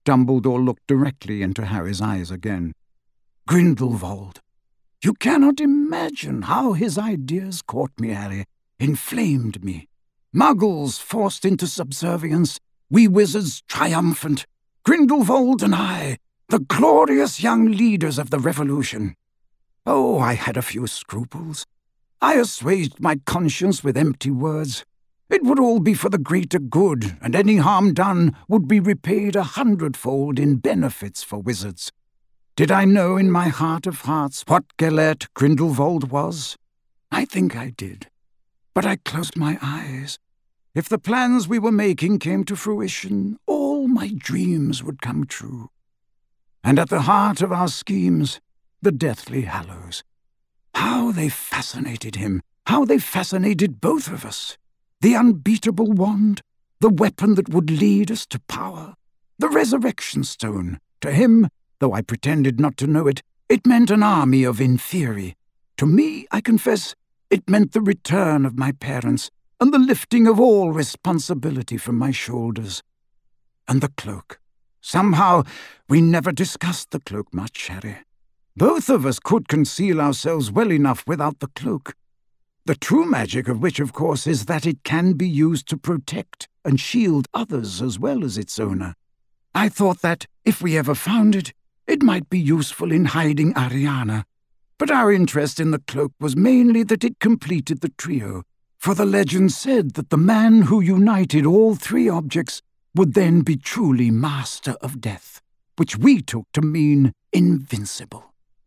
Dumbledore looked directly into Harry's eyes again. "Grindelwald. You cannot imagine how his ideas caught me, Harry, inflamed me. Muggles forced into subservience, we wizards triumphant, Grindelwald and I, the glorious young leaders of the revolution. Oh, I had a few scruples. I assuaged my conscience with empty words. It would all be for the greater good, and any harm done would be repaid 100-fold in benefits for wizards. Did I know in my heart of hearts what Gellert Grindelwald was? I think I did. But I closed my eyes. If the plans we were making came to fruition, all my dreams would come true. And at the heart of our schemes, the Deathly Hallows. How they fascinated him, how they fascinated both of us. The unbeatable wand, the weapon that would lead us to power. The resurrection stone, to him, though I pretended not to know it, it meant an army of inferi. To me, I confess, it meant the return of my parents and the lifting of all responsibility from my shoulders. And the cloak. Somehow, we never discussed the cloak much, Harry. Both of us could conceal ourselves well enough without the cloak. The true magic of which, of course, is that it can be used to protect and shield others as well as its owner. I thought that, if we ever found it, it might be useful in hiding Ariana. But our interest in the cloak was mainly that it completed the trio, for the legend said that the man who united all three objects would then be truly master of death, which we took to mean invincible.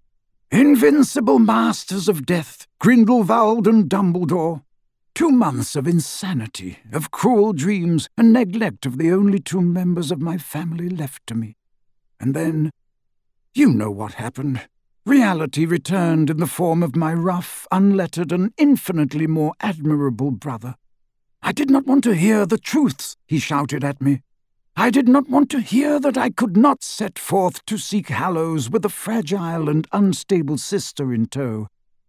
Invincible masters of death, Grindelwald and Dumbledore. 2 months of insanity, of cruel dreams, and neglect of the only 2 members of my family left to me. And then, you know what happened. Reality returned in the form of my rough, unlettered, and infinitely more admirable brother. I did not want to hear the truths he shouted at me. I did not want to hear that I could not set forth to seek Hallows with a fragile and unstable sister in tow.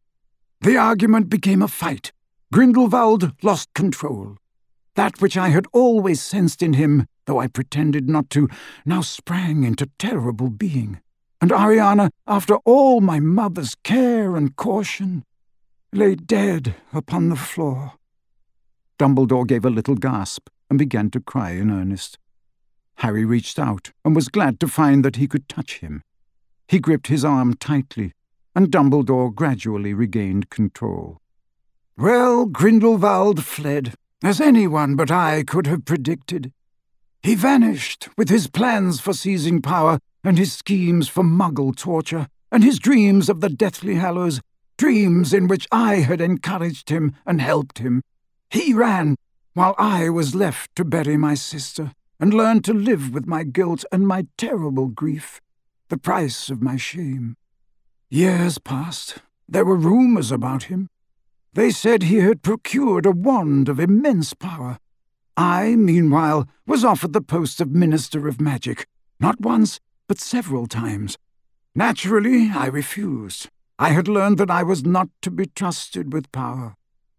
The argument became a fight. Grindelwald lost control. That which I had always sensed in him, though I pretended not to, now sprang into terrible being. And Ariana, after all my mother's care and caution, lay dead upon the floor. Dumbledore gave a little gasp and began to cry in earnest. Harry reached out and was glad to find that he could touch him. He gripped his arm tightly, and Dumbledore gradually regained control. Well, Grindelwald fled, as anyone but I could have predicted. He vanished with his plans for seizing power and his schemes for Muggle torture, and his dreams of the Deathly Hallows, dreams in which I had encouraged him and helped him. He ran, while I was left to bury my sister, and learn to live with my guilt and my terrible grief, the price of my shame. Years passed. There were rumors about him. They said he had procured a wand of immense power. I, meanwhile, was offered the post of Minister of Magic, not once, but several times. Naturally, I refused. I had learned that I was not to be trusted with power.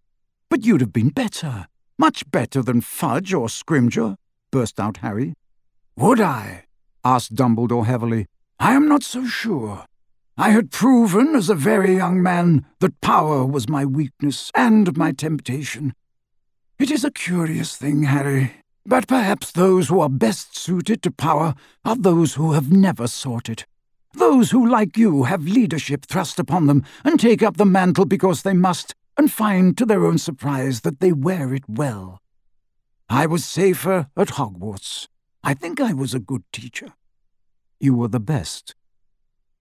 But you'd have been better, much better than Fudge or Scrimgeour, burst out Harry. Would I? Asked Dumbledore heavily. I am not so sure. I had proven as a very young man that power was my weakness and my temptation. It is a curious thing, Harry, but perhaps those who are best suited to power are those who have never sought it. Those who, like you, have leadership thrust upon them and take up the mantle because they must, and find to their own surprise that they wear it well. I was safer at Hogwarts. I think I was a good teacher. You were the best,